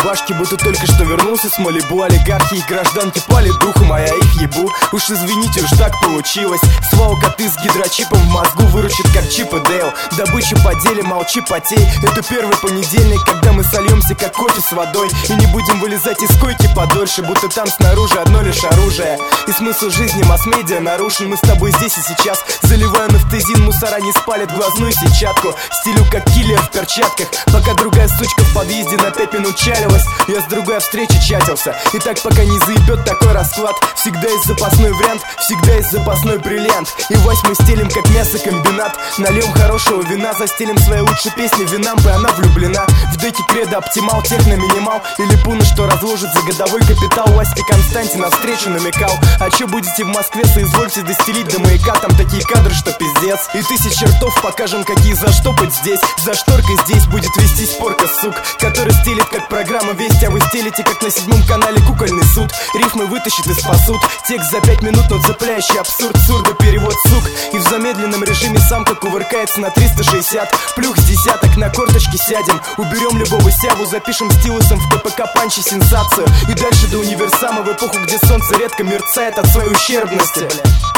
рубашке, будто только что вернулся с Малибу. Олигархи и гражданки пали духом, а я их ебу. Уж извините, уж так получилось. Свал коты с гидрочипом в мозгу выручит, как Чип и Дейл. Добычу по деле, молчи, потей. Это первый понедельник, когда мы сольемся, как кофе с водой. И не будем вылезать из койки подольше, будто там снаружи одно лишь оружие. И смысл жизни масс-медиа нарушен. Мы с тобой здесь и сейчас. Заливаю нафтазин, мусора не спалят глазную сетчатку. Стелю как киллер в перчатках, пока другая сучка в подъезде на 5 минут чалилась. Я с другой встречи чатился. И так пока не заебет такой расклад. Всегда есть запасной вариант, всегда есть запасной бриллиант. И вась мы стелим как мясокомбинат. Нальем хорошего вина, застелим свои лучшие песни винам, и она влюблена. В деке кредо оптимал, техно минимал. Или пуна, что разложит за годовой капитал. Ваське Константин навстречу намекал. А чё будете в Москве, соизвольте достелить до маяка. Там такие кадры, что пиздец. И 1000 ртов покажем, какие заштопать здесь. За шторкой здесь будет вестись порка, сук, который стелит как программа весть. А вы стелите, как на 7 канале кукольный суд. Рифмы вытащит и спасут. Текст за 5 минут, но цепляющий абсурд. Сурдоперевод, сук. И в замедленном режиме самка кувыркается на 360. Плюх с десяток, на корточки сядем. Уберем любого сяву, запишем стилусом в КПК панчи сенсацию. И дальше до универсама, в эпоху, где солнце редко мерцает от своей ущербности.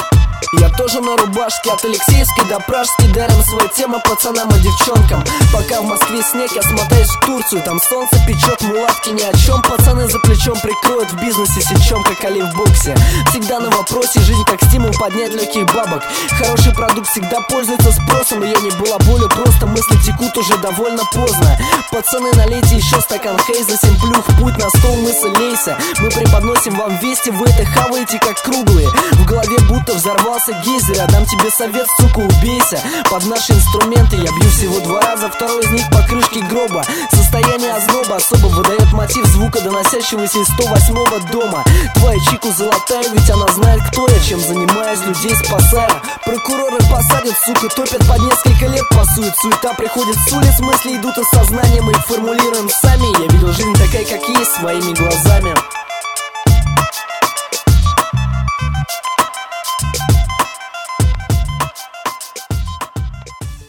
Я тоже на рубашке, от Алексеевской до Пражской. Дарим свою тему пацанам и девчонкам. Пока в Москве снег, я смотаюсь в Турцию. Там солнце печет, мулатки ни о чем. Пацаны за плечом прикроют, в бизнесе сечем, как Али в боксе. Всегда на вопросе, жизнь как стимул поднять легких бабок. Хороший продукт всегда пользуется спросом. И я не была болью, просто мысли текут уже довольно поздно. Пацаны, налейте еще стакан хейза. 7 плюх, путь на стол, мысль лейся. Мы преподносим вам вести, вы это хаваете как круглые. В голове будто взорвался гейзер. Я дам тебе совет, сука, убейся. Под наши инструменты я бью всего 2 раза. Второй из них по крышке гроба. Состояние озноба особо выдает мотив звука, доносящегося из 108-го дома. Твоя чику золотая, ведь она знает, кто я, чем занимаюсь, людей спасаю. Прокуроры посадят, сука, топят под несколько лет, пасуют. Суета приходит с улиц, мысли идут из сознания. Мы их формулируем сами. Я видел жизнь такая, как есть, своими глазами.